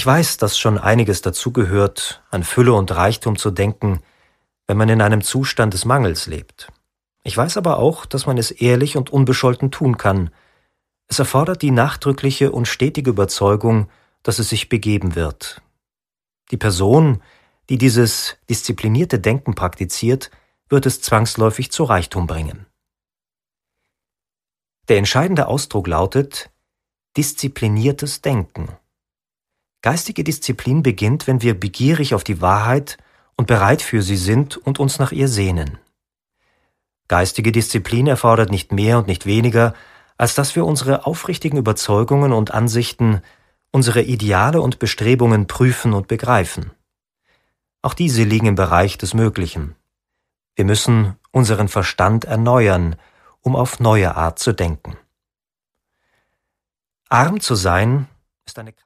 Ich weiß, dass schon einiges dazugehört, an Fülle und Reichtum zu denken, wenn man in einem Zustand des Mangels lebt. Ich weiß aber auch, dass man es ehrlich und unbescholten tun kann. Es erfordert die nachdrückliche und stetige Überzeugung, dass es sich begeben wird. Die Person, die dieses disziplinierte Denken praktiziert, wird es zwangsläufig zu Reichtum bringen. Der entscheidende Ausdruck lautet diszipliniertes Denken. Geistige Disziplin beginnt, wenn wir begierig auf die Wahrheit und bereit für sie sind und uns nach ihr sehnen. Geistige Disziplin erfordert nicht mehr und nicht weniger, als dass wir unsere aufrichtigen Überzeugungen und Ansichten, unsere Ideale und Bestrebungen prüfen und begreifen. Auch diese liegen im Bereich des Möglichen. Wir müssen unseren Verstand erneuern, um auf neue Art zu denken. Arm zu sein ist eine